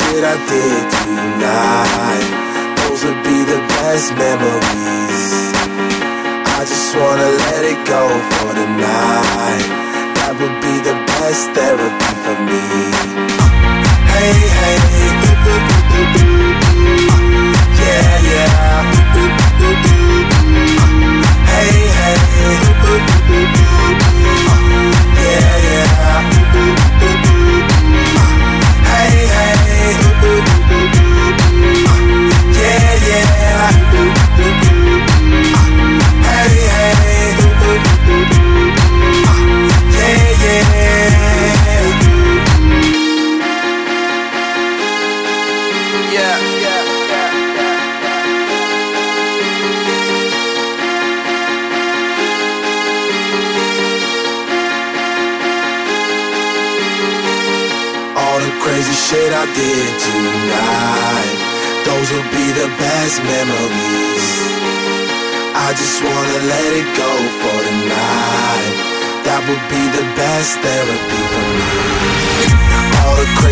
shit I did tonight, those would be the best memories. I just wanna let it go for the night. That would be the best therapy for me. Hey, hey, yeah, yeah. Hey, hey, yeah, yeah. Hey, hey, yeah, yeah. Hey, hey, yeah, yeah. Yeah, all the crazy shit I did tonight, those will be the best memories. I just wanna let it go for the night. That would be the best therapy for me. All the crazy